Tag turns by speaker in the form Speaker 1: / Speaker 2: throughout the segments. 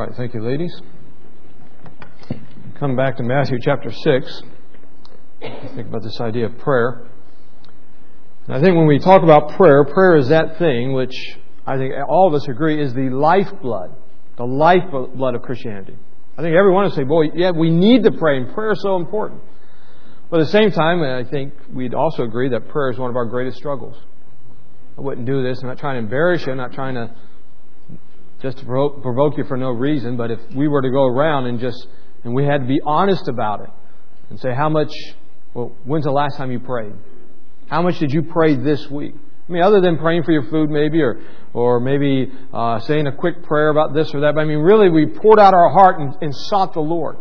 Speaker 1: right, thank you, ladies. Come back to Matthew chapter 6. Think about this idea of prayer. And I think when we talk about prayer, prayer is that thing which I think all of us agree is the lifeblood of Christianity. I think everyone would say, boy, yeah, we need to pray, and prayer is so important. But at the same time, I think we'd also agree that prayer is one of our greatest struggles. I wouldn't do this. I'm not trying to embarrass you. I'm not trying to just provoke you for no reason. But if we were to go around and we had to be honest about it and say when's the last time you prayed? How much did you pray this week? I mean, other than praying for your food maybe or maybe saying a quick prayer about this or that. But I mean, really, we poured out our heart and sought the Lord.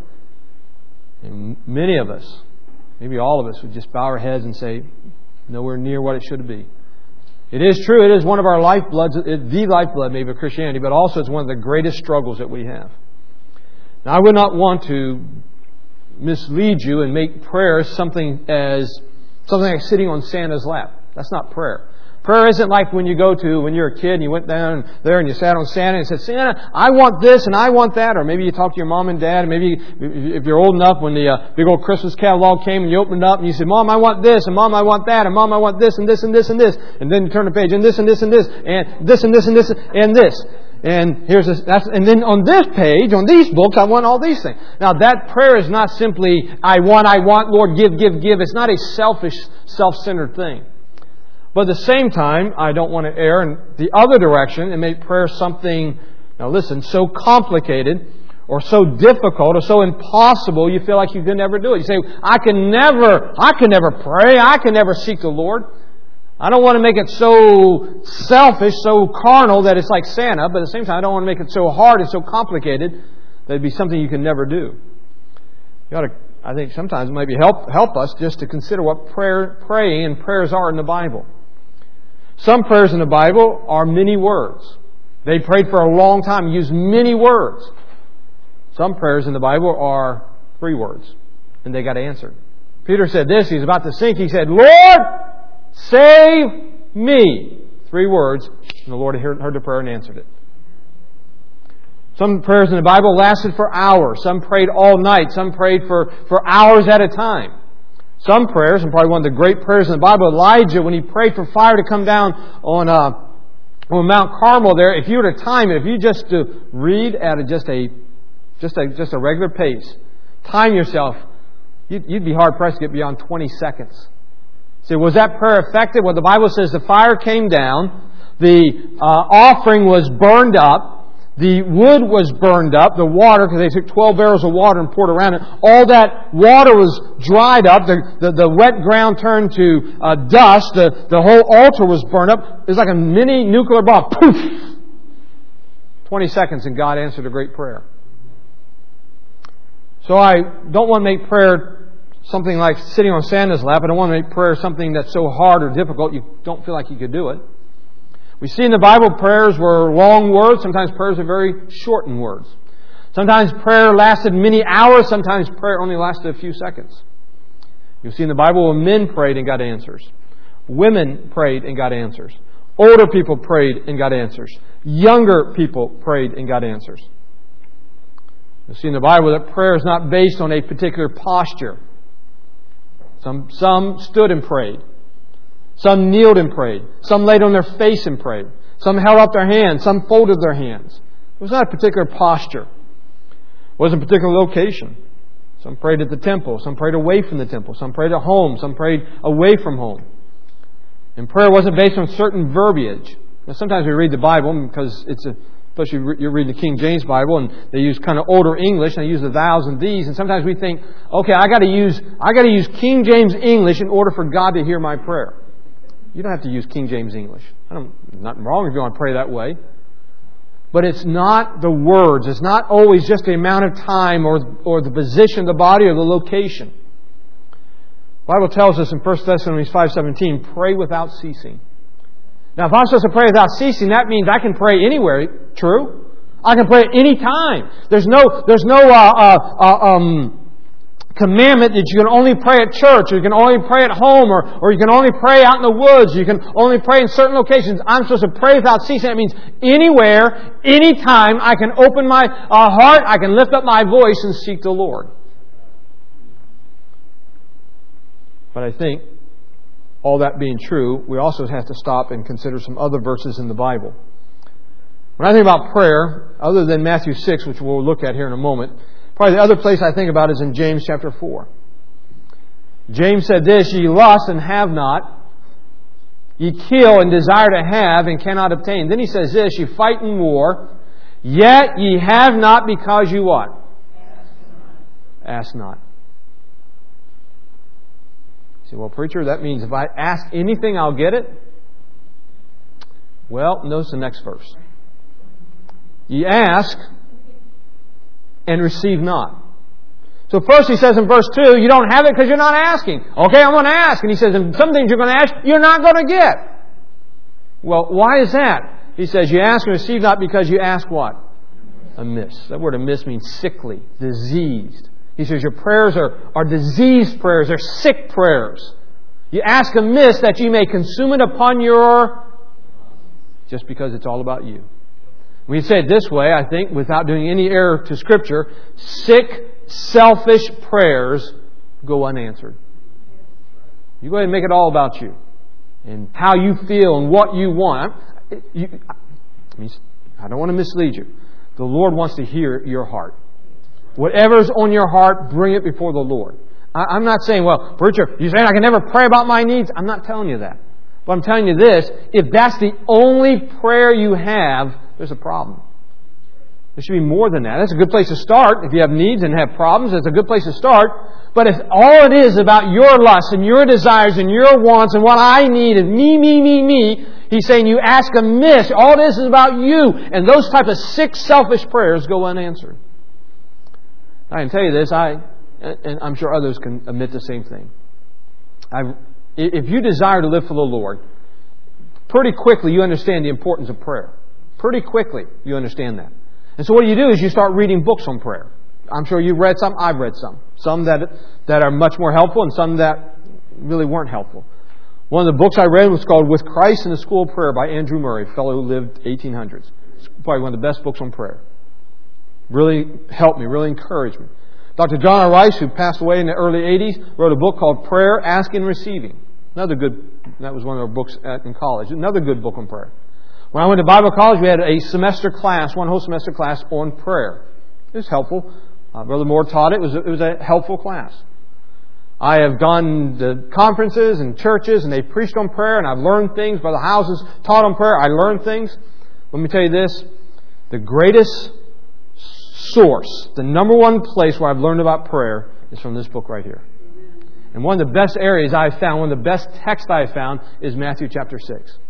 Speaker 1: And many of us, maybe all of us, would just bow our heads and say, nowhere near what it should be. It is true, it is one of our lifebloods, the lifeblood maybe of Christianity, but also it's one of the greatest struggles that we have. Now, I would not want to mislead you and make prayer something like sitting on Santa's lap. That's not prayer. Prayer isn't like when you're a kid and you went down there and you sat on Santa and said, Santa, I want this and I want that. Or maybe you talked to your mom and dad. And maybe if you're old enough, when the big old Christmas catalog came and you opened it up and you said, Mom, I want this, and Mom, I want that, and Mom, I want this and this and this and this. And then you turn the page and this and this and this and this and this and this and this. And here's this. And then on this page, on these books, I want all these things. Now that prayer is not simply I want, Lord, give. It's not a selfish, self-centered thing. But at the same time, I don't want to err in the other direction and make prayer something, now listen, so complicated or so difficult or so impossible you feel like you can never do it. You say, I can never pray. I can never seek the Lord. I don't want to make it so selfish, so carnal that it's like Santa, but at the same time, I don't want to make it so hard and so complicated that it'd be something you can never do. I think sometimes it might be help us just to consider what praying and prayers are in the Bible. Some prayers in the Bible are many words. They prayed for a long time and used many words. Some prayers in the Bible are 3 words, and they got answered. Peter said this, he's about to sink. He said, Lord, save me. 3 words, and the Lord heard the prayer and answered it. Some prayers in the Bible lasted for hours. Some prayed all night. Some prayed for hours at a time. Some prayers, and probably one of the great prayers in the Bible, Elijah, when he prayed for fire to come down on Mount Carmel there, if you were to time it, if you just to read at just a regular pace, time yourself, you'd be hard-pressed to get beyond 20 seconds. So was that prayer effective? Well, the Bible says the fire came down, the offering was burned up, the wood was burned up, the water, because they took 12 barrels of water and poured around it. All that water was dried up. The wet ground turned to dust. The whole altar was burned up. It was like a mini nuclear bomb. Poof! 20 seconds and God answered a great prayer. So I don't want to make prayer something like sitting on Santa's lap. I don't want to make prayer something that's so hard or difficult you don't feel like you could do it. We see in the Bible prayers were long words. Sometimes prayers are very shortened words. Sometimes prayer lasted many hours. Sometimes prayer only lasted a few seconds. You see in the Bible when men prayed and got answers. Women prayed and got answers. Older people prayed and got answers. Younger people prayed and got answers. You see in the Bible that prayer is not based on a particular posture. Some stood and prayed. Some kneeled and prayed. Some laid on their face and prayed. Some held up their hands. Some folded their hands. It was not a particular posture. It wasn't a particular location. Some prayed at the temple. Some prayed away from the temple. Some prayed at home. Some prayed away from home. And prayer wasn't based on certain verbiage. Now, sometimes we read the Bible because especially you're reading the King James Bible and they use kind of older English and they use the thous and these. And sometimes we think, okay, I got to use King James English in order for God to hear my prayer. You don't have to use King James English. Nothing wrong if you want to pray that way. But it's not the words. It's not always just the amount of time or the position of the body or the location. The Bible tells us in 1 Thessalonians 5:17, pray without ceasing. Now, if I'm supposed to pray without ceasing, that means I can pray anywhere. True? I can pray at any time. There's no commandment that you can only pray at church, or you can only pray at home, or you can only pray out in the woods, you can only pray in certain locations. I'm supposed to pray without ceasing. That means anywhere, anytime, I can open my heart, I can lift up my voice and seek the Lord. But I think, all that being true, we also have to stop and consider some other verses in the Bible. When I think about prayer, other than Matthew 6, which we'll look at here in a moment, probably the other place I think about is in James chapter 4. James said this, "Ye lust and have not, ye kill and desire to have and cannot obtain." Then he says this, "Ye fight in war, yet ye have not because you" what? Ask not. You say, "Well, preacher, that means if I ask anything, I'll get it." Well, notice the next verse. "Ye ask and receive not." So first he says in verse 2, you don't have it because you're not asking. Okay, I'm going to ask. And he says, and some things you're going to ask, you're not going to get. Well, why is that? He says, you ask and receive not because you ask what? Amiss. That word amiss means sickly, diseased. He says your prayers are diseased prayers. They're sick prayers. You ask amiss that you may consume it upon just because it's all about you. We say it this way, I think, without doing any error to Scripture, sick, selfish prayers go unanswered. You go ahead and make it all about you and how you feel and what you want. I don't want to mislead you. The Lord wants to hear your heart. Whatever's on your heart, bring it before the Lord. I'm not saying, well, preacher, you're saying I can never pray about my needs? I'm not telling you that. But I'm telling you this, if that's the only prayer you have, there's a problem. There should be more than that. That's a good place to start. If you have needs and have problems, that's a good place to start. But if all it is about your lusts and your desires and your wants and what I need and me, He's saying you ask amiss. All this is about you. And those type of sick, selfish prayers go unanswered. I can tell you this, and I'm sure others can admit the same thing. If you desire to live for the Lord, pretty quickly you understand the importance of prayer. Pretty quickly you understand that. And so what you do is you start reading books on prayer. I'm sure you've read some, I've read some. Some that are much more helpful and some that really weren't helpful. One of the books I read was called With Christ in the School of Prayer by Andrew Murray, a fellow who lived 1800s. It's probably one of the best books on prayer. Really helped me, really encouraged me. Dr. John R. Rice, who passed away in the early 80s, wrote a book called Prayer, Asking and Receiving. That was one of our books in college. Another good book on prayer. When I went to Bible college, we had a semester class, one whole semester class on prayer. It was helpful. Brother Moore taught it. It was a helpful class. I have gone to conferences and churches, and they preached on prayer, and I've learned things. Brother Houses taught on prayer. I learned things. Let me tell you this. The greatest source, the number one place where I've learned about prayer is from this book right here. And one of the best areas I've found, one of the best texts I've found is Matthew chapter 6.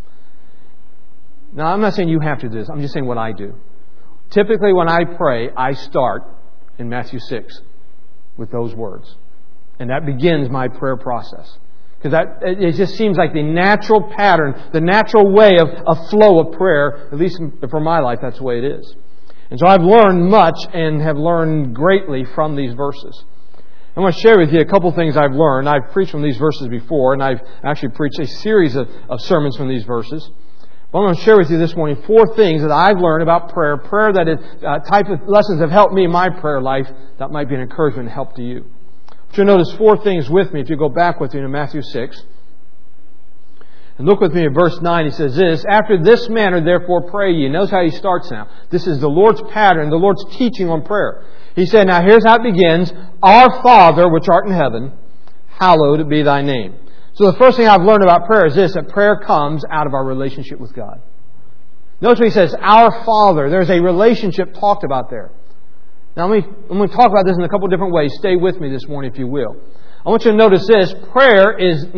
Speaker 1: Now, I'm not saying you have to do this. I'm just saying what I do. Typically, when I pray, I start in Matthew 6 with those words. And that begins my prayer process. Because it just seems like the natural pattern, the natural way of flow of prayer, at least for my life, that's the way it is. And so I've learned much and have learned greatly from these verses. I want to share with you a couple things I've learned. I've preached from these verses before, and I've actually preached a series of sermons from these verses. But I'm going to share with you this morning 4 things that I've learned about prayer. Prayer that is type of lessons have helped me in my prayer life that might be an encouragement and help to you. But you'll notice 4 things with me if you go back with me to Matthew 6. And look with me at verse 9. He says this, "After this manner, therefore, pray ye." Notice how he starts now. This is the Lord's pattern, the Lord's teaching on prayer. He said, now here's how it begins. "Our Father, which art in heaven, hallowed be thy name." So the first thing I've learned about prayer is this, that prayer comes out of our relationship with God. Notice what he says, "Our Father." There's a relationship talked about there. Now I'm going to talk about this in a couple of different ways. Stay with me this morning if you will. I want you to notice this. Prayer is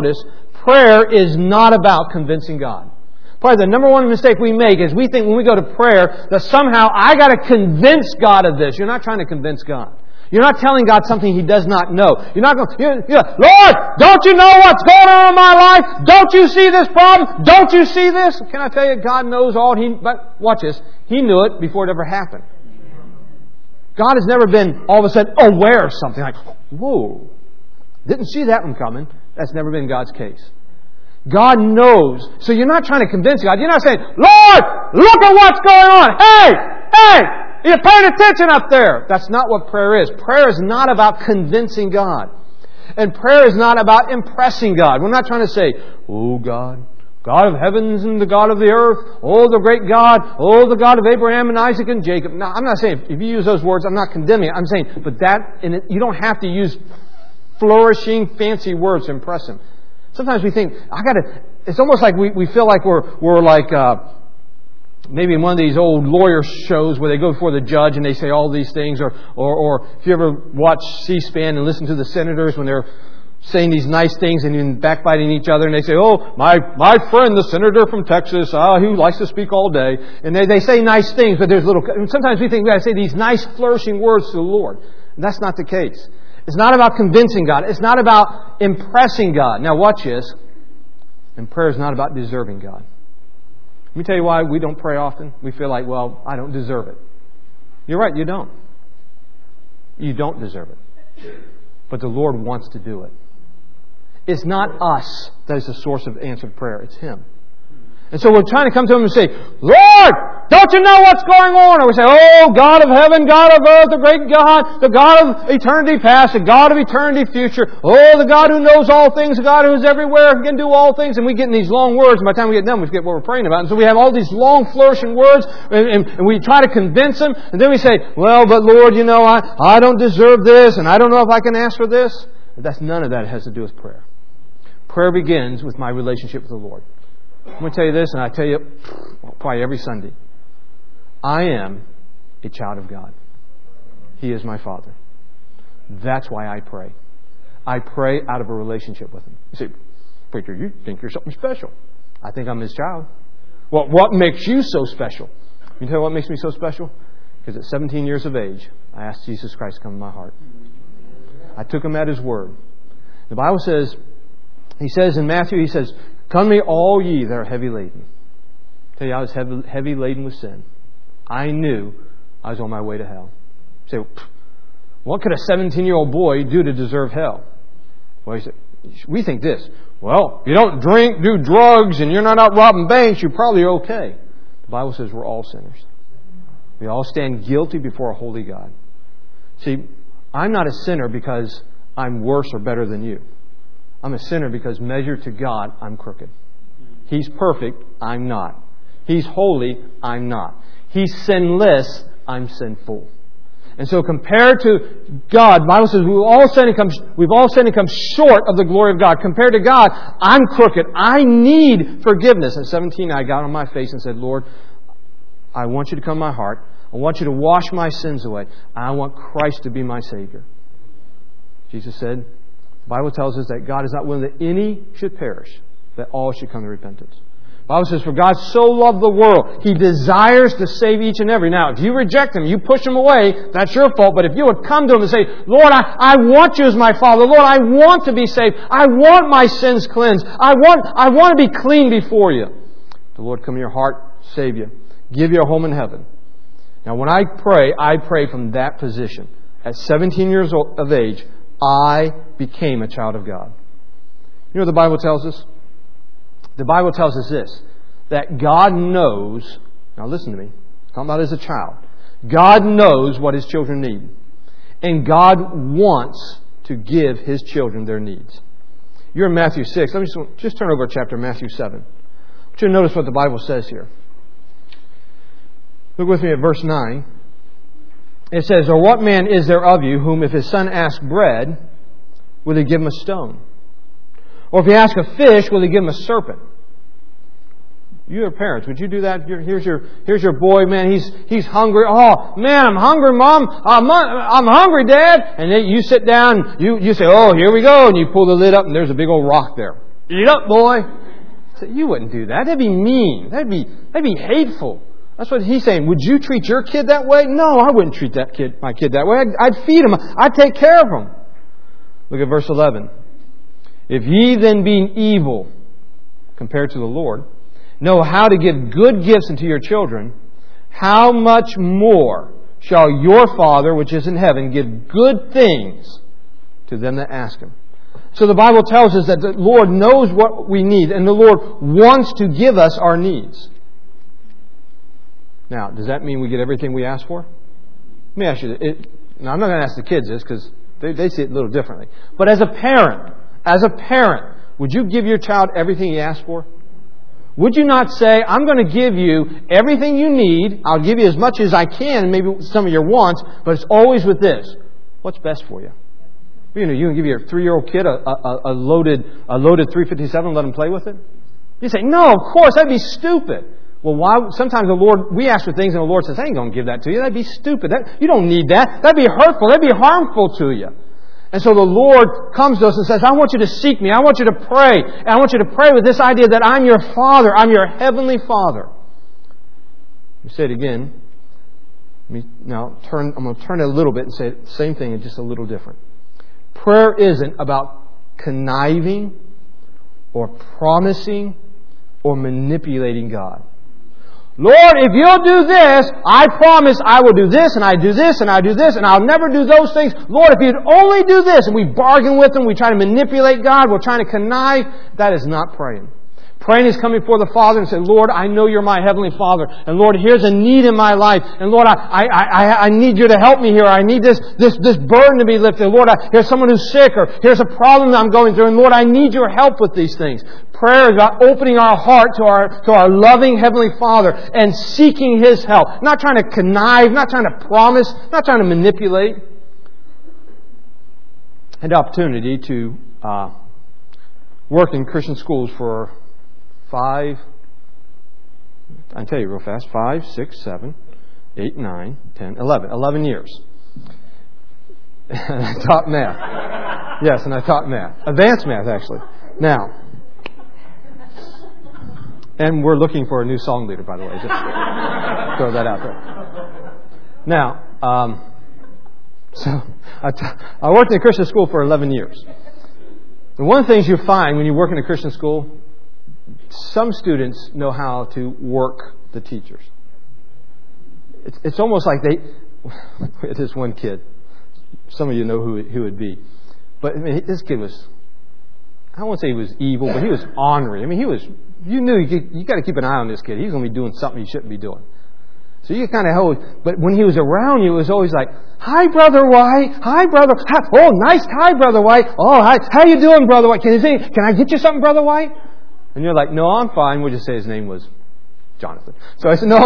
Speaker 1: not about convincing God. Probably the number one mistake we make is we think when we go to prayer that somehow I got to convince God of this. You're not trying to convince God. You're not telling God something He does not know. You're not going, "Lord, don't you know what's going on in my life? Don't you see this problem? Don't you see this?" Can I tell you, God knows all. But watch this. He knew it before it ever happened. God has never been all of a sudden aware of something. Like, whoa, didn't see that one coming. That's never been God's case. God knows. So you're not trying to convince God. You're not saying, Lord, look at what's going on. Hey, you're paying attention up there. That's not what prayer is. Prayer is not about convincing God. And prayer is not about impressing God. We're not trying to say, oh God, God of heavens and the God of the earth, oh the great God, oh the God of Abraham and Isaac and Jacob. No, I'm not saying, if you use those words, I'm not condemning it. I'm saying, but you don't have to use flourishing, fancy words to impress Him. Sometimes we think, it's almost like we feel like we're like, maybe in one of these old lawyer shows where they go before the judge and they say all these things, or if you ever watch C-SPAN and listen to the senators when they're saying these nice things and then backbiting each other, and they say, oh, my friend, the senator from Texas, who likes to speak all day, and they say nice things, but sometimes we think we got to say these nice flourishing words to the Lord. And that's not the case. It's not about convincing God. It's not about impressing God. Now watch this. And prayer is not about deserving God. Let me tell you why we don't pray often. We feel like, well, I don't deserve it. You're right, you don't. You don't deserve it. But the Lord wants to do it. It's not us that is the source of answered prayer. It's Him. And so we're trying to come to Him and say, Lord, don't you know what's going on? Or we say, oh, God of heaven, God of earth, the great God, the God of eternity past, the God of eternity future. Oh, the God who knows all things, the God who is everywhere, who can do all things. And we get in these long words. And by the time we get done, we forget what we're praying about. And so we have all these long, flourishing words, and we try to convince Him. And then we say, well, but Lord, you know, I don't deserve this, and I don't know if I can ask for this. But none of that has to do with prayer. Prayer begins with my relationship with the Lord. I'm going to tell you this, and I tell you probably every Sunday. I am a child of God. He is my Father. That's why I pray. I pray out of a relationship with Him. You say, preacher, you think you're something special. I think I'm His child. Well, what makes you so special? You tell you what makes me so special? Because at 17 years of age, I asked Jesus Christ to come in my heart. I took Him at His word. The Bible says, He says in Matthew, He says, come to me, all ye that are heavy laden. I tell you, I was heavy laden with sin. I knew I was on my way to hell. You say, what could a 17-year-old boy do to deserve hell? Well, he said, we think this. Well, if you don't drink, do drugs, and you're not out robbing banks, you're probably okay. The Bible says we're all sinners. We all stand guilty before a holy God. See, I'm not a sinner because I'm worse or better than you. I'm a sinner because measured to God, I'm crooked. He's perfect, I'm not. He's holy, I'm not. He's sinless, I'm sinful. And so compared to God, the Bible says we've all sinned and come short of the glory of God. Compared to God, I'm crooked. I need forgiveness. At 17, I got on my face and said, Lord, I want you to come to my heart. I want you to wash my sins away. I want Christ to be my Savior. Jesus said, the Bible tells us that God is not willing that any should perish, that all should come to repentance. The Bible says, for God so loved the world, He desires to save each and every. Now, if you reject Him, you push Him away, that's your fault. But if you would come to Him and say, Lord, I want You as my Father. Lord, I want to be saved. I want my sins cleansed. I want to be clean before You. The Lord come in your heart, save you, give you a home in heaven. Now, when I pray from that position. At 17 years of age, I became a child of God. You know what the Bible tells us? The Bible tells us this, that God knows, now listen to me, I'm talking about as a child. God knows what His children need. And God wants to give His children their needs. You're in Matthew 6. Let me just turn over to chapter Matthew 7. I want you to notice what the Bible says here. Look with me at verse 9. It says, or what man is there of you whom if his son asks bread, will he give him a stone? Or if he asks a fish, will he give him a serpent? You are parents. Would you do that? Here's your boy, man. He's hungry. Oh, man, I'm hungry, Mom. I'm hungry, Dad. And then you sit down. You say, oh, here we go. And you pull the lid up and there's a big old rock there. Eat up, boy. So you wouldn't do that. That'd be mean. That'd be hateful. That's what He's saying. Would you treat your kid that way? No, I wouldn't treat my kid that way. I'd feed him. I'd take care of him. Look at verse 11. If ye then being evil, compared to the Lord, know how to give good gifts unto your children, how much more shall your Father, which is in heaven, give good things to them that ask Him. So the Bible tells us that the Lord knows what we need, and the Lord wants to give us our needs. Now, does that mean we get everything we ask for? Let me ask you, now I'm not going to ask the kids this because they see it a little differently. But as a parent, would you give your child everything he asks for? Would you not say, I'm going to give you everything you need, I'll give you as much as I can, maybe some of your wants, but it's always with this. What's best for you? You can give your 3-year-old kid a loaded 357 and let him play with it? You say, no, of course, that'd be stupid. Well, why? Sometimes we ask for things and the Lord says, I ain't going to give that to you. That'd be stupid. You don't need that. That'd be hurtful. That'd be harmful to you. And so the Lord comes to us and says, I want you to seek me. I want you to pray. And I want you to pray with this idea that I'm your Father. I'm your Heavenly Father. Let me say it again. I'm going to turn it a little bit and say the same thing and just a little different. Prayer isn't about conniving or promising or manipulating God. Lord, if you'll do this, I promise I will do this, and I do this, and I do this, and I'll never do those things. Lord, if you'd only do this, and we bargain with Him, we try to manipulate God, we're trying to connive, that is not praying. Praying is coming before the Father and saying, Lord, I know You're my Heavenly Father. And Lord, here's a need in my life. And Lord, I need You to help me here. I need this burden to be lifted. Lord, here's someone who's sick, or here's a problem that I'm going through. And Lord, I need Your help with these things. Prayer is about opening our heart to our loving Heavenly Father and seeking His help. Not trying to connive, not trying to promise, not trying to manipulate. I had the opportunity to work in Christian schools for 5, I'll tell you real fast, 5, 6, 7, 8, 9, 10, 11. 11 years. And I taught math. Yes, and I taught math. Advanced math, actually. Now, and we're looking for a new song leader, by the way. Just throw that out there. Now, so I worked in a Christian school for 11 years. And one of the things you find when you work in a Christian school, some students know how to work the teachers. It's almost like this one kid. Some of you know who it would be. But this kid was, I won't say he was evil, but he was ornery. You knew you got to keep an eye on this kid. He's going to be doing something he shouldn't be doing. So you kind of hold, but when he was around you, it was always like, hi, Brother White. Hi, Brother. Hi. Oh, nice tie, Brother White. Oh, hi. How you doing, Brother White? Can I get you something, Brother White? And you're like, no, I'm fine. We'll just say his name was Jonathan. So I said, no,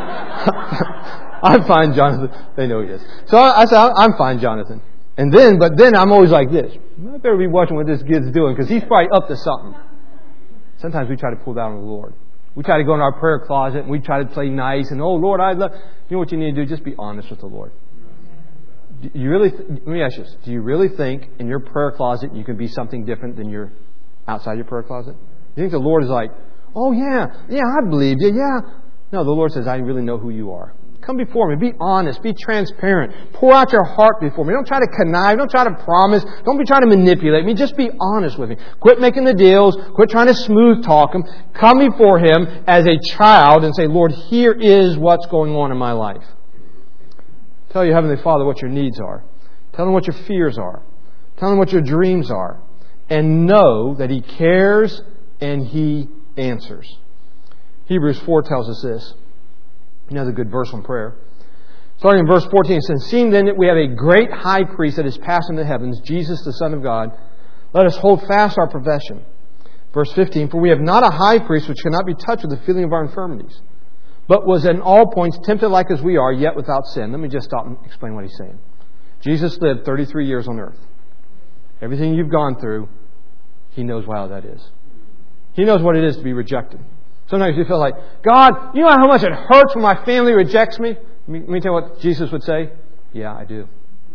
Speaker 1: I'm fine, Jonathan. They know he is. So I said, I'm fine, Jonathan. But then I'm always like this. I better be watching what this kid's doing because he's probably up to something. Sometimes we try to pull down on the Lord. We try to go in our prayer closet and we try to play nice and, oh, Lord, I love... You know what you need to do? Just be honest with the Lord. Let me ask you this. Do you really think in your prayer closet you can be something different than you're outside your prayer closet? You think the Lord is like, oh, yeah, I believe you, yeah. No, the Lord says, I really know who you are. Come before me. Be honest. Be transparent. Pour out your heart before me. Don't try to connive. Don't try to promise. Don't be trying to manipulate me. Just be honest with me. Quit making the deals. Quit trying to smooth talk Him. Come before Him as a child and say, Lord, here is what's going on in my life. Tell your Heavenly Father what your needs are. Tell Him what your fears are. Tell Him what your dreams are. And know that He cares and He answers. Hebrews 4 tells us this. Another good verse on prayer. Starting in verse 14, it says, seeing then that we have a great high priest that is passed into the heavens, Jesus the Son of God, let us hold fast our profession. Verse 15, for we have not a high priest which cannot be touched with the feeling of our infirmities, but was in all points tempted like as we are, yet without sin. Let me just stop and explain what he's saying. Jesus lived 33 years on earth. Everything you've gone through, He knows how that is. He knows what it is to be rejected. Sometimes you feel like, God, you know how much it hurts when my family rejects me? Let me tell you what Jesus would say. Yeah, I do.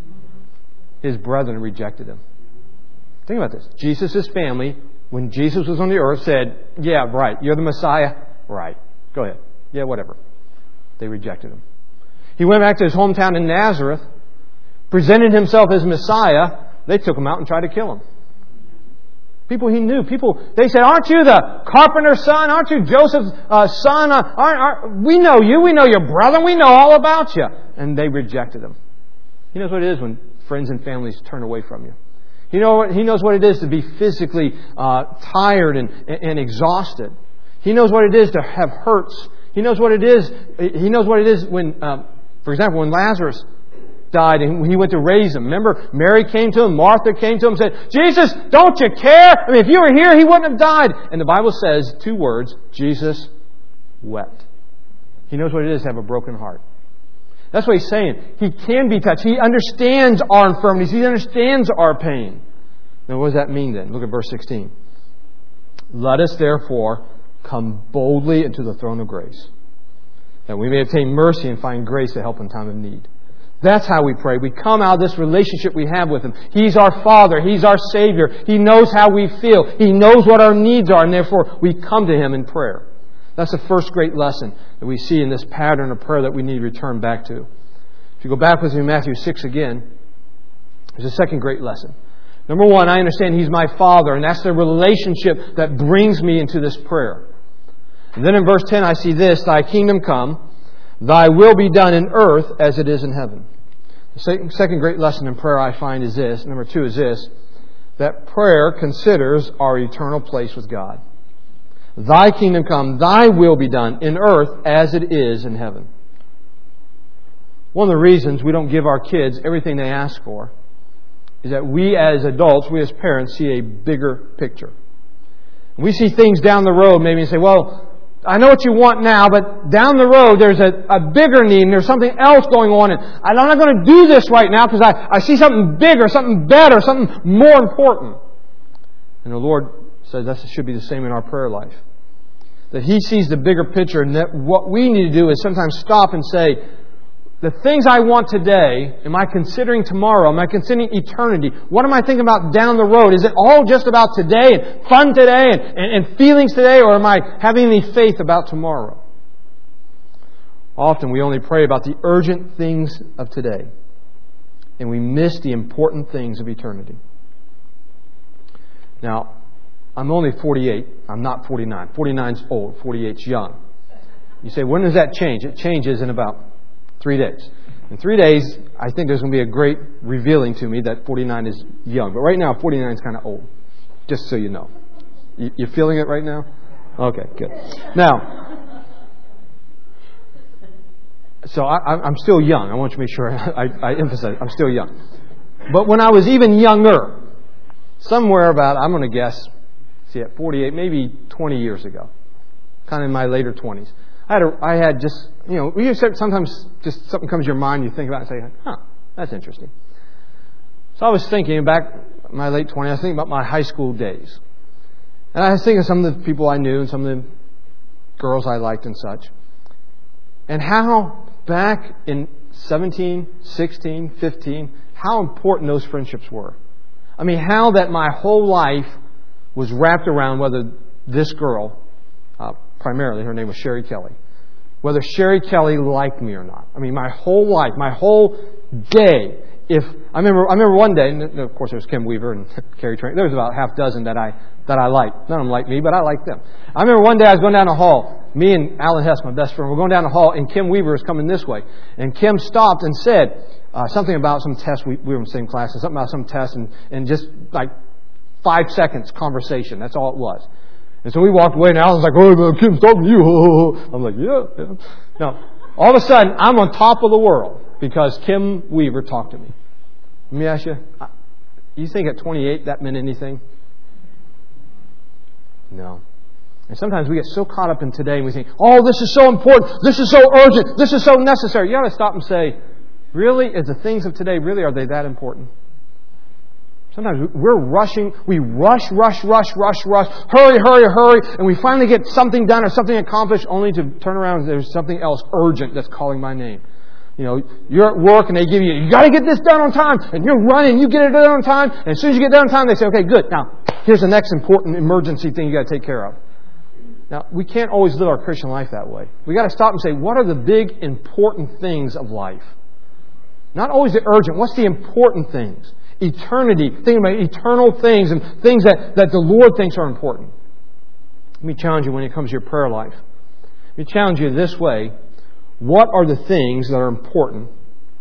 Speaker 1: His brethren rejected Him. Think about this. Jesus' family, when Jesus was on the earth, said, yeah, right, you're the Messiah? Right. Go ahead. Yeah, whatever. They rejected Him. He went back to his hometown in Nazareth, presented Himself as Messiah. They took Him out and tried to kill Him. People He knew. They said, aren't you the carpenter's son? Aren't you Joseph's son? We know you. We know your brother. We know all about you. and they rejected Him. He knows what it is when friends and families turn away from you. He knows what it is to be physically tired and exhausted. He knows what it is to have hurts. He knows what it is. He knows what it is when, for example, when Lazarus died and He went to raise him. Remember, Mary came to Him, Martha came to Him and said, Jesus, don't you care? I mean, if you were here, He wouldn't have died. And the Bible says 2 words, Jesus wept. He knows what it is to have a broken heart. That's what He's saying. He can be touched. He understands our infirmities. He understands our pain. Now, what does that mean then? Look at verse 16. Let us therefore come boldly into the throne of grace, that we may obtain mercy and find grace to help in time of need. That's how we pray. We come out of this relationship we have with Him. He's our Father. He's our Savior. He knows how we feel. He knows what our needs are, and therefore we come to Him in prayer. That's the first great lesson that we see in this pattern of prayer that we need to return back to. If you go back with me to Matthew 6 again, there's a second great lesson. Number 1, I understand He's my Father, and that's the relationship that brings me into this prayer. And then in verse 10 I see this, Thy kingdom come, Thy will be done in earth as it is in heaven. The second great lesson in prayer I find is this, number 2 is this, that prayer considers our eternal place with God. Thy kingdom come, Thy will be done in earth as it is in heaven. One of the reasons we don't give our kids everything they ask for is that we as adults, we as parents, see a bigger picture. We see things down the road maybe and say, well, I know what you want now, but down the road there's a bigger need and there's something else going on. And I'm not going to do this right now because I see something bigger, something better, something more important. And the Lord says that should be the same in our prayer life. That He sees the bigger picture, and that what we need to do is sometimes stop and say, the things I want today, am I considering tomorrow? Am I considering eternity? What am I thinking about down the road? Is it all just about today and fun today and feelings today, or am I having any faith about tomorrow? Often we only pray about the urgent things of today, and we miss the important things of eternity. Now, I'm only 48. I'm not 49. 49's old. 48's young. You say, when does that change? It changes in about 3 days. In 3 days, I think there's going to be a great revealing to me that 49 is young. But right now, 49 is kind of old. Just so you know. You're feeling it right now? Okay, good. Now, so I'm still young. I want you to make sure I emphasize I'm still young. But when I was even younger, somewhere about, I'm going to guess, at 48, maybe 20 years ago, kind of in my later 20s, I had just, sometimes just something comes to your mind, you think about it and say, that's interesting. So I was thinking back in my late 20s, I was thinking about my high school days. And I was thinking of some of the people I knew and some of the girls I liked and such. And how back in 17, 16, 15, how important those friendships were. I mean, how that my whole life was wrapped around whether this girl, primarily her name was Sherry Kelly, whether Sherry Kelly liked me or not. I mean, my whole life, my whole day. I remember one day, and of course there was Kim Weaver and Carrie Train. There was about half dozen that I liked. None of them liked me, but I liked them. I remember one day I was going down the hall. Me and Alan Hess, my best friend, were going down the hall, and Kim Weaver was coming this way. And Kim stopped and said something about some test. We were in the same class, and something about some test, and just like 5 seconds conversation. That's all it was. And so we walked away, and Alan's like, "Oh, Kim's talking to you." I'm like, "Yeah." Now, all of a sudden, I'm on top of the world because Kim Weaver talked to me. Let me ask you, you think at 28 that meant anything? No. And sometimes we get so caught up in today, and we think, "Oh, this is so important. This is so urgent. This is so necessary." You got to stop and say, "Really? Is the things of today are they that important?" Sometimes we're rushing. We rush, hurry, and we finally get something done or something accomplished only to turn around and there's something else urgent that's calling my name. You're at work and they give you got to get this done on time, and you're running, you get it done on time, and as soon as you get done on time, they say, "Okay, good. Now, here's the next important emergency thing you got to take care of." Now, we can't always live our Christian life that way. We got to stop and say, what are the big, important things of life? Not always the urgent. What's the important things? Eternity. Think about eternal things and things that the Lord thinks are important. Let me challenge you when it comes to your prayer life. Let me challenge you this way. What are the things that are important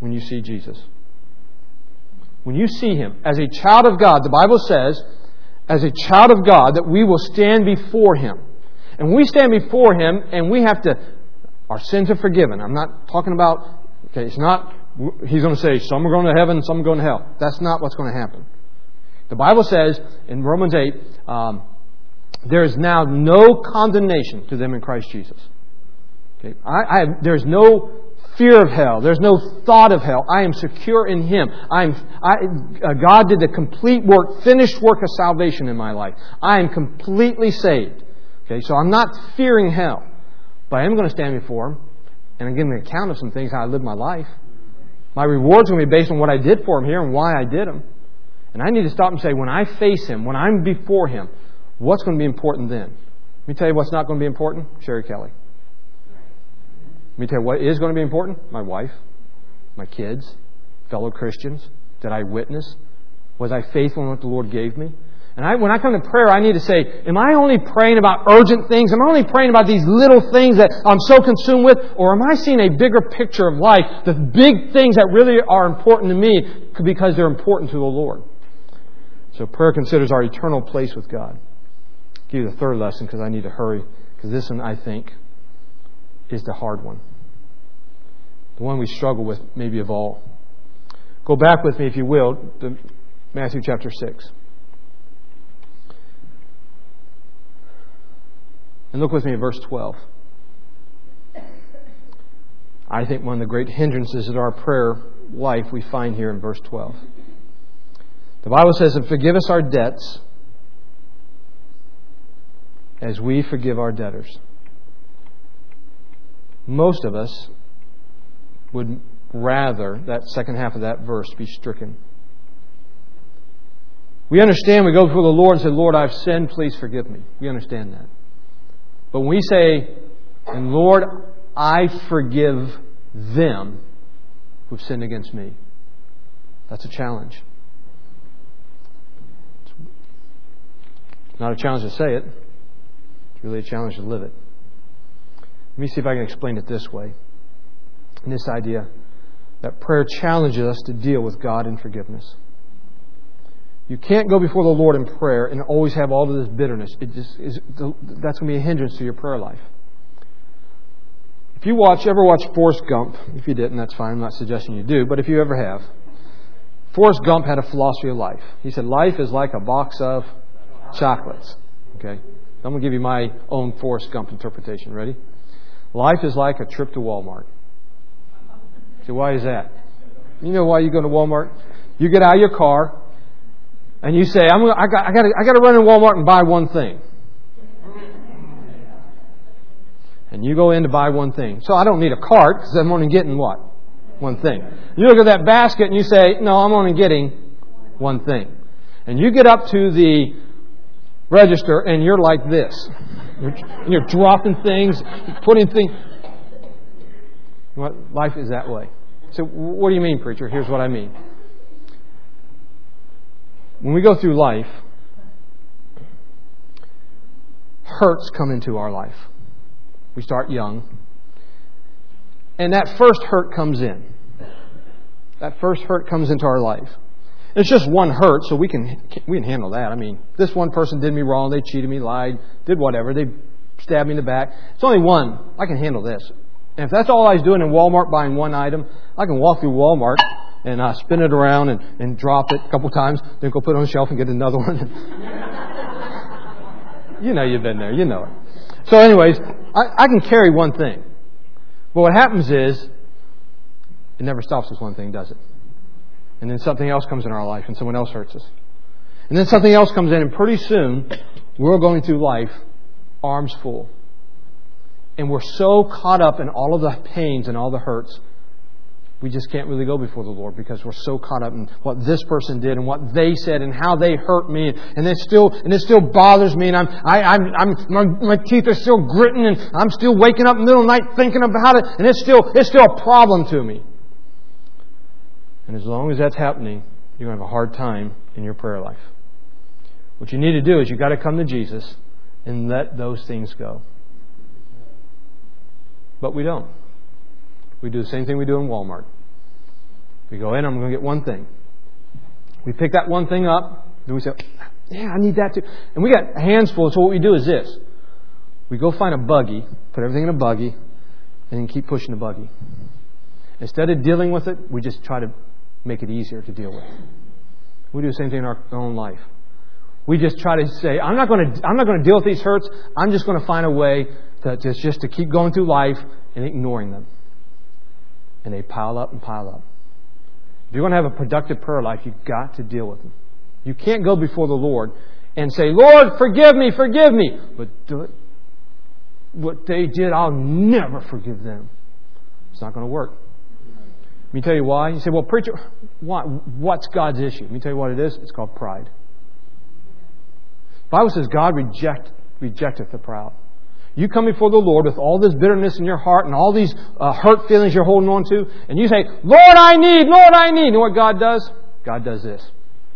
Speaker 1: when you see Jesus. When you see Him as a child of God, the Bible says, as a child of God, that we will stand before Him. And when we stand before Him and we have to, our sins are forgiven. I'm not talking about, okay, it's not, He's going to say, some are going to heaven, some are going to hell. That's not what's going to happen. The Bible says in Romans 8, there is now no condemnation to them in Christ Jesus. Okay? There's no fear of hell. There's no thought of hell. I am secure in Him. God did the complete work, finished work of salvation in my life. I am completely saved. Okay, so I'm not fearing hell. But I am going to stand before Him and I'm giving an account of some things, how I lived my life. My reward's going to be based on what I did for Him here and why I did them. And I need to stop and say, when I face Him, when I'm before Him, what's going to be important then? Let me tell you what's not going to be important. Sherry Kelly. Let me tell you what is going to be important. My wife, my kids, fellow Christians. Did I witness? Was I faithful in what the Lord gave me? And when I come to prayer, I need to say, am I only praying about urgent things? Am I only praying about these little things that I'm so consumed with? Or am I seeing a bigger picture of life? The big things that really are important to me because they're important to the Lord. So prayer considers our eternal place with God. I'll give you the third lesson because I need to hurry. Because this one, I think, is the hard one. The one we struggle with maybe of all. Go back with me, if you will, to Matthew chapter 6. And look with me at verse 12. I think one of the great hindrances in our prayer life we find here in verse 12. The Bible says, and forgive us our debts as we forgive our debtors. Most of us would rather that second half of that verse be stricken. We understand, we go before the Lord and say, Lord, I've sinned, please forgive me. We understand that. But when we say, and Lord, I forgive them who've sinned against me, that's a challenge. It's not a challenge to say it. It's really a challenge to live it. Let me see if I can explain it this way. In this idea that prayer challenges us to deal with God in forgiveness. You can't go before the Lord in prayer and always have all of this bitterness. That's going to be a hindrance to your prayer life. If you ever watch Forrest Gump, if you didn't, that's fine. I'm not suggesting you do, but if you ever have, Forrest Gump had a philosophy of life. He said, life is like a box of chocolates. Okay? I'm going to give you my own Forrest Gump interpretation. Ready? Life is like a trip to Walmart. So why is that? You know why you go to Walmart? You get out of your car and you say, I got to run in Walmart and buy one thing. And you go in to buy one thing. So I don't need a cart because I'm only getting what? One thing. You look at that basket and you say, no, I'm only getting one thing. And you get up to the register and you're like this. You're dropping things, putting things. Life is that way. So what do you mean, preacher? Here's what I mean. When we go through life, hurts come into our life. We start young. And that first hurt comes in. That first hurt comes into our life. It's just one hurt, so we can handle that. I mean, this one person did me wrong. They cheated me, lied, did whatever. They stabbed me in the back. It's only one. I can handle this. And if that's all I was doing in Walmart, buying one item, I can walk through Walmart and spin it around and drop it a couple times, then go put it on the shelf and get another one. You know you've been there. You know it. So anyways, I can carry one thing. But what happens is, it never stops with one thing, does it? And then something else comes in our life and someone else hurts us. And then something else comes in and pretty soon, we're going through life arms full. And we're so caught up in all of the pains and all the hurts, we just can't really go before the Lord because we're so caught up in what this person did and what they said and how they hurt me, and it still bothers me, and my teeth are still gritting, and I'm still waking up in the middle of the night thinking about it, and it's still a problem to me. And as long as that's happening, you're going to have a hard time in your prayer life. What you need to do is you've got to come to Jesus and let those things go. But we don't. We do the same thing we do in Walmart. We go in, I'm going to get one thing. We pick that one thing up. Then we say, yeah, I need that too. And we got hands full. So what we do is this. We go find a buggy, put everything in a buggy, and then keep pushing the buggy. Instead of dealing with it, we just try to make it easier to deal with. We do the same thing in our own life. We just try to say, I'm not going to deal with these hurts. I'm just going to find a way to keep going through life and ignoring them. And they pile up and pile up. If you're going to have a productive prayer life, you've got to deal with them. You can't go before the Lord and say, Lord, forgive me. But do it. What they did, I'll never forgive them. It's not going to work. Let me tell you why. You say, well, preacher, what's God's issue? Let me tell you what it is. It's called pride. The Bible says God rejecteth the proud. You come before the Lord with all this bitterness in your heart and all these hurt feelings you're holding on to, and you say, Lord, I need. You know what God does? God does this.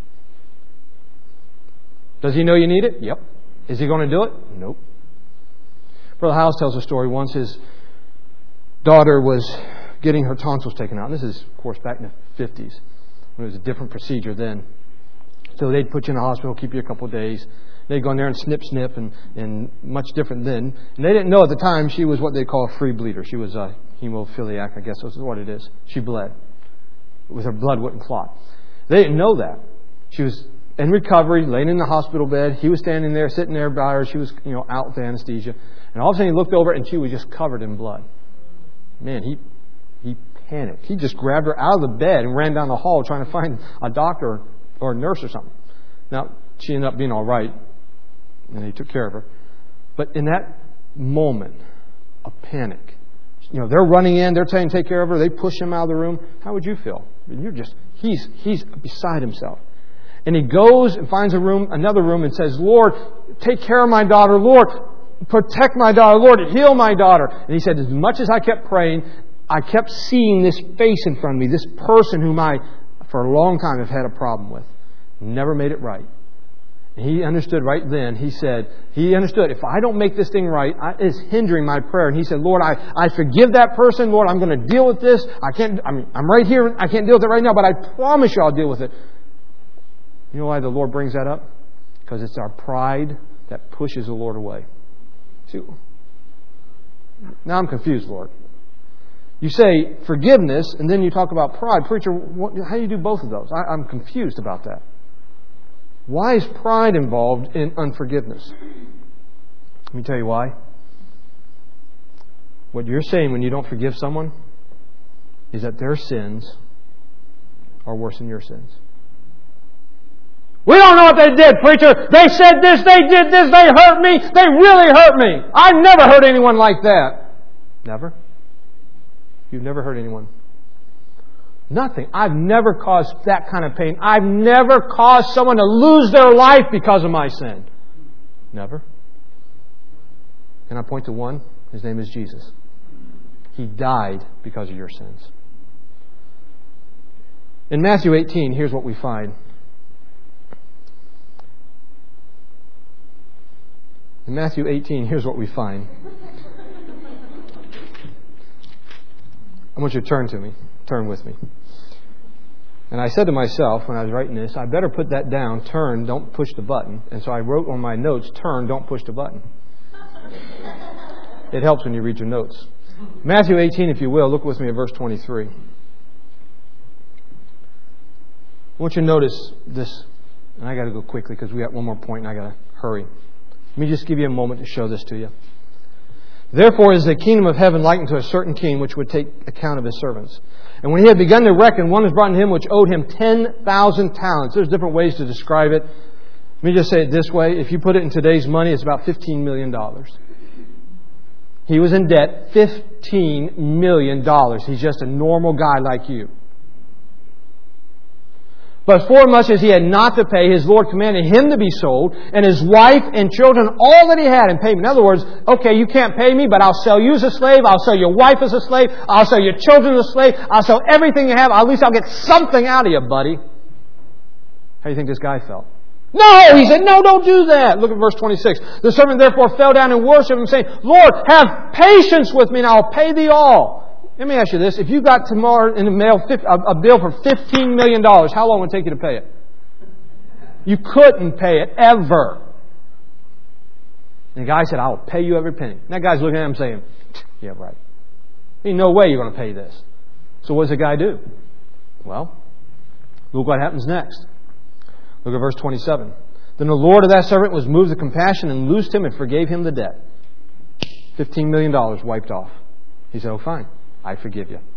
Speaker 1: Does He know you need it? Yep. Is He going to do it? Nope. Brother House tells a story. Once his daughter was getting her tonsils taken out. And this is, of course, back in the 50s, when it was a different procedure then. So they'd put you in the hospital, keep you a couple of days. They'd go in there and snip, and much different then. And they didn't know at the time she was what they call a free bleeder. She was a hemophiliac, I guess is what it is. She bled. Her blood wouldn't clot. They didn't know that. She was in recovery, laying in the hospital bed. He was standing there, sitting there by her. She was, out with anesthesia. And all of a sudden he looked over and she was just covered in blood. Man, he panicked. He just grabbed her out of the bed and ran down the hall trying to find a doctor or a nurse or something. Now, she ended up being all right, and they took care of her. But in that moment of panic, they're running in, they're trying to take care of her, they push him out of the room. How would you feel? He's beside himself. And he goes and finds another room, and says, Lord, take care of my daughter. Lord, protect my daughter. Lord, heal my daughter. And he said, as much as I kept praying, I kept seeing this face in front of me, this person whom I, for a long time, have had a problem with. Never made it right. And he understood right then. He understood, if I don't make this thing right, it's hindering my prayer. And he said, Lord, I forgive that person. Lord, I'm going to deal with this. I'm right here. I can't deal with it right now, but I promise you I'll deal with it. You know why the Lord brings that up? Because it's our pride that pushes the Lord away. See, now I'm confused, Lord. You say forgiveness, and then you talk about pride. Preacher, how do you do both of those? I'm confused about that. Why is pride involved in unforgiveness? Let me tell you why. What you're saying when you don't forgive someone is that their sins are worse than your sins. We don't know what they did, preacher. They said this, they did this, they hurt me, they really hurt me. I've never hurt anyone like that. Never? You've never hurt anyone? Nothing. I've never caused that kind of pain. I've never caused someone to lose their life because of my sin. Never. Can I point to one? His name is Jesus. He died because of your sins. In Matthew 18, here's what we find. In Matthew 18, here's what we find. I want you to turn with me. And I said to myself when I was writing this, I better put that down, turn, don't push the button. And so I wrote on my notes, turn, don't push the button. It helps when you read your notes. Matthew 18, if you will, look with me at verse 23. I want you to notice this, and I got to go quickly because we got one more point and I got to hurry. Let me just give you a moment to show this to you. Therefore is the kingdom of heaven likened to a certain king which would take account of his servants. And when he had begun to reckon, one was brought to him which owed him 10,000 talents. There's different ways to describe it. Let me just say it this way. If you put it in today's money, it's about $15 million. He was in debt $15 million. He's just a normal guy like you. But for much as he had not to pay, his Lord commanded him to be sold, and his wife and children, all that he had in payment. In other words, okay, you can't pay me, but I'll sell you as a slave, I'll sell your wife as a slave, I'll sell your children as a slave, I'll sell everything you have, at least I'll get something out of you, buddy. How do you think this guy felt? No! He said, no, don't do that. Look at verse 26. The servant therefore fell down and worshipped him, saying, Lord, have patience with me, and I'll pay thee all. Let me ask you this. If you got tomorrow in the mail a bill for $15 million, how long would it take you to pay it? You couldn't pay it, ever. And the guy said, I will pay you every penny. And that guy's looking at him saying, yeah, right. Ain't no way you're going to pay this. So what does the guy do? Well, look what happens next. Look at verse 27. Then the Lord of that servant was moved with compassion and loosed him and forgave him the debt. $15 million wiped off. He said, oh, fine. I forgive you.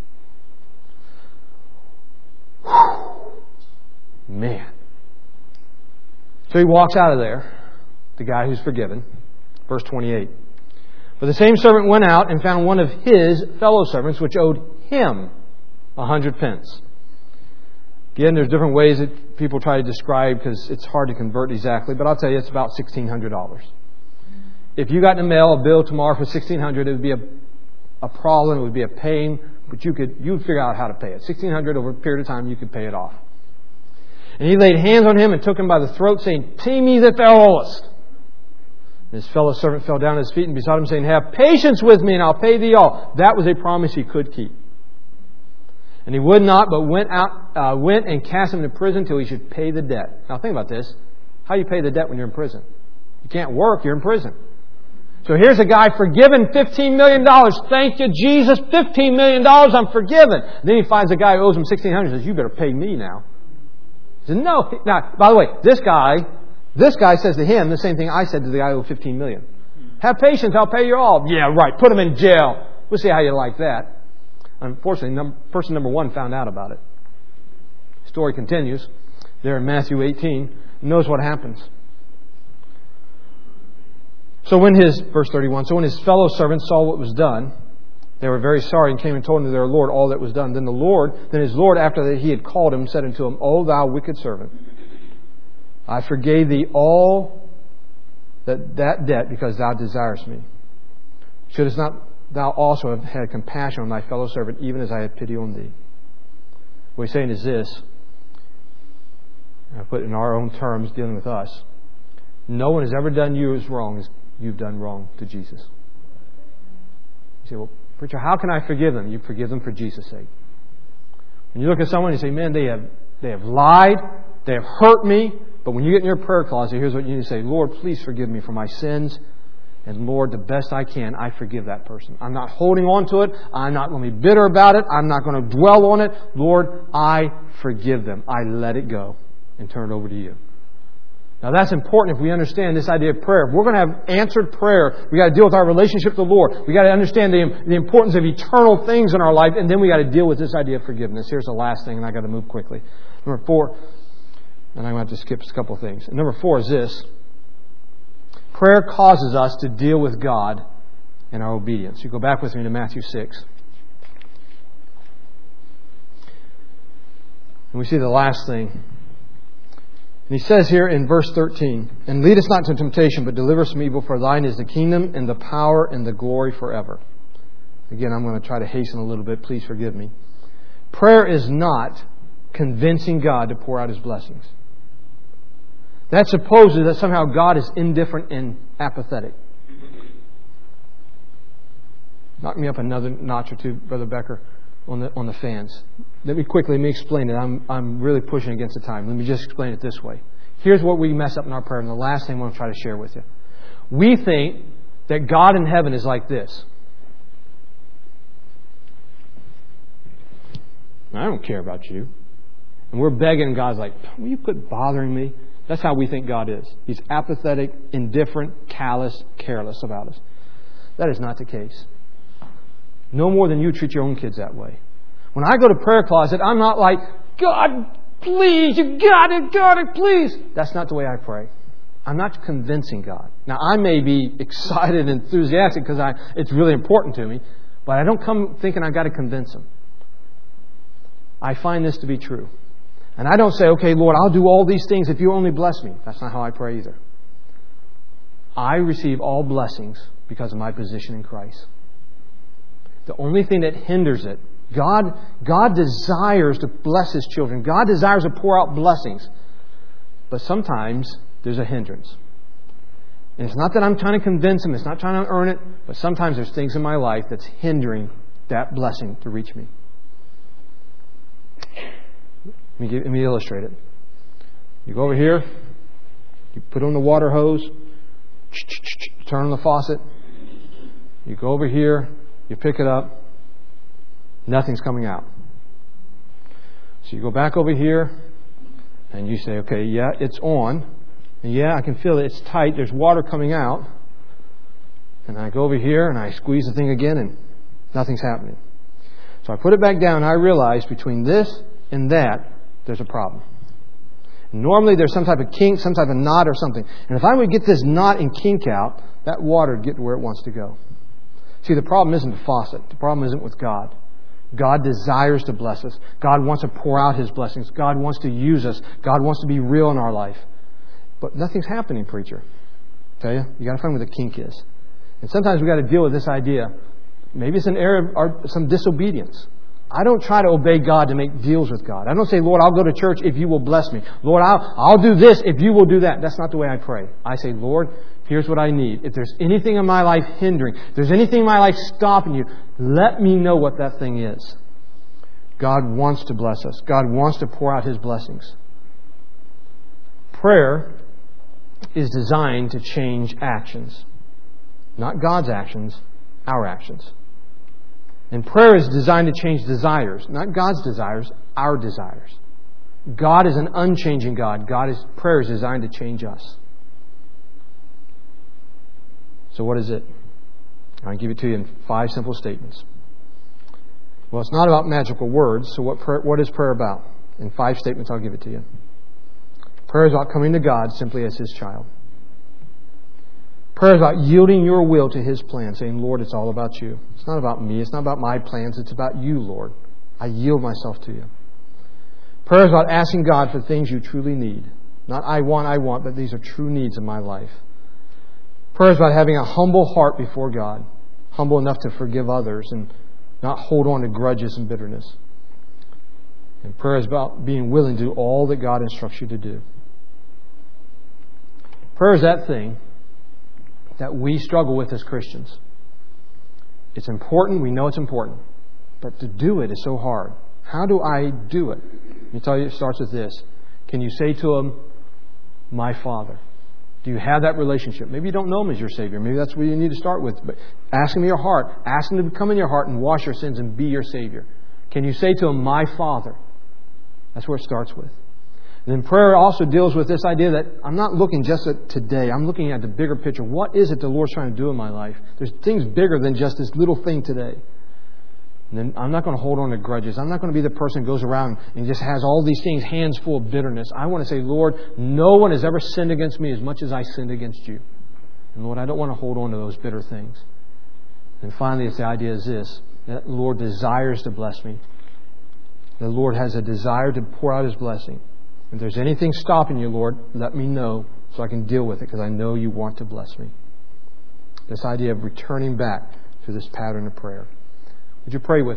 Speaker 1: Whew. Man. So he walks out of there, the guy who's forgiven. Verse 28. But the same servant went out and found one of his fellow servants, which owed him 100 pence. Again, there's different ways that people try to describe because it's hard to convert exactly, but I'll tell you it's about $1,600. If you got in the mail a bill tomorrow for $1,600, it would be a problem, it would be a pain, but you'd figure out how to pay it. $1,600 over a period of time, you could pay it off. And he laid hands on him and took him by the throat, saying, Pay me that thou owest. And his fellow servant fell down at his feet and besought him, saying, Have patience with me, and I'll pay thee all. That was a promise he could keep. And he would not, but went and cast him into prison till he should pay the debt. Now think about this. How do you pay the debt when you're in prison? You can't work, you're in prison. So here's a guy forgiven $15 million. Thank you, Jesus. $15 million, I'm forgiven. Then he finds a guy who owes him $1,600 and says, You better pay me now. He said, No. Now, by the way, this guy says to him the same thing I said to the guy who owed $15 million. Have patience, I'll pay you all. Yeah, right. Put him in jail. We'll see how you like that. Unfortunately, person number one found out about it. The story continues there in Matthew 18. Knows what happens. Verse 31, so when his fellow servants saw what was done, they were very sorry and came and told unto their Lord all that was done. Then his Lord, after that he had called him, said unto him, O thou wicked servant, I forgave thee all that debt because thou desirest me. Shouldst not thou also have had compassion on thy fellow servant, even as I had pity on thee? What he's saying is this, I put it in our own terms dealing with us. No one has ever done you as wrong as you've done wrong to Jesus. You say, well, preacher, how can I forgive them? You forgive them for Jesus' sake. When you look at someone and you say, man, they have lied, they have hurt me, but when you get in your prayer closet, here's what you need to say, Lord, please forgive me for my sins. And Lord, the best I can, I forgive that person. I'm not holding on to it. I'm not going to be bitter about it. I'm not going to dwell on it. Lord, I forgive them. I let it go and turn it over to you. Now that's important if we understand this idea of prayer. If we're going to have answered prayer, we got to deal with our relationship to the Lord. We got to understand the importance of eternal things in our life, and then we got to deal with this idea of forgiveness. Here's the last thing, and I got to move quickly. Number 4, and I'm going to have to skip a couple of things. And number 4 is this. Prayer causes us to deal with God in our obedience. You go back with me to Matthew 6. And we see the last thing. And he says here in verse 13, And lead us not into temptation, but deliver us from evil, for thine is the kingdom and the power and the glory forever. Again, I'm going to try to hasten a little bit. Please forgive me. Prayer is not convincing God to pour out His blessings. That supposes that somehow God is indifferent and apathetic. Knock me up another notch or two, Brother Becker, on the fans. Let me explain it. I'm really pushing against the time. Let me just explain it this way. Here's what we mess up in our prayer, and the last thing I want to try to share with you. We think that God in heaven is like this. I don't care about you. And we're begging, and God's like, will you quit bothering me? That's how we think God is. He's apathetic, indifferent, callous, careless about us. That is not the case. No more than you treat your own kids that way. When I go to prayer closet, I'm not like, God, please, you got it, please. That's not the way I pray. I'm not convincing God. Now, I may be excited and enthusiastic because it's really important to me, but I don't come thinking I've got to convince Him. I find this to be true. And I don't say, okay, Lord, I'll do all these things if you only bless me. That's not how I pray either. I receive all blessings because of my position in Christ. The only thing that hinders it, God desires to bless His children. God desires to pour out blessings. But sometimes there's a hindrance. And it's not that I'm trying to convince Him. It's not trying to earn it. But sometimes there's things in my life that's hindering that blessing to reach me. Let me illustrate it. You go over here, you put on the water hose, turn on the faucet. You go over here, you pick it up, nothing's coming out. So you go back over here, and you say, okay, yeah, it's on. And yeah, I can feel it. It's tight. There's water coming out. And I go over here, and I squeeze the thing again, and nothing's happening. So I put it back down, and I realize between this and that, there's a problem. Normally there's some type of kink, some type of knot or something. And if I would get this knot and kink out, that water would get to where it wants to go. See, the problem isn't the faucet. The problem isn't with God. God desires to bless us. God wants to pour out His blessings. God wants to use us. God wants to be real in our life. But nothing's happening, preacher. I tell you, you got to find where the kink is. And sometimes we got to deal with this idea. Maybe it's an area of some disobedience. I don't try to obey God to make deals with God. I don't say, Lord, I'll go to church if you will bless me. Lord, I'll do this if you will do that. That's not the way I pray. I say, Lord, here's what I need. If there's anything in my life hindering, if there's anything in my life stopping you, let me know what that thing is. God wants to bless us. God wants to pour out His blessings. Prayer is designed to change actions. Not God's actions, our actions. And prayer is designed to change desires. Not God's desires, our desires. God is an unchanging God. Prayer is designed to change us. So what is it? I'll give it to you in 5 simple statements. Well, it's not about magical words, so what is prayer about? In 5 statements, I'll give it to you. Prayer is about coming to God simply as His child. Prayer is about yielding your will to His plan, saying, Lord, it's all about you. It's not about me. It's not about my plans. It's about you, Lord. I yield myself to you. Prayer is about asking God for things you truly need. Not I want, but these are true needs in my life. Prayer is about having a humble heart before God, humble enough to forgive others and not hold on to grudges and bitterness. And prayer is about being willing to do all that God instructs you to do. Prayer is that thing that we struggle with as Christians. It's important. We know it's important. But to do it is so hard. How do I do it? Let me tell you, it starts with this. Can you say to Him, my Father? Do you have that relationship? Maybe you don't know Him as your Savior. Maybe that's where you need to start with. But ask Him in your heart. Ask Him to come in your heart and wash your sins and be your Savior. Can you say to Him, my Father? That's where it starts with. And then prayer also deals with this idea that I'm not looking just at today. I'm looking at the bigger picture. What is it the Lord's trying to do in my life? There's things bigger than just this little thing today. And then I'm not going to hold on to grudges. I'm not going to be the person who goes around and just has all these things, hands full of bitterness. I want to say, Lord, no one has ever sinned against me as much as I sinned against you. And Lord, I don't want to hold on to those bitter things. And finally, the idea is this, that the Lord desires to bless me. The Lord has a desire to pour out His blessing. If there's anything stopping you, Lord, let me know so I can deal with it because I know you want to bless me. This idea of returning back to this pattern of prayer. Would you pray with me?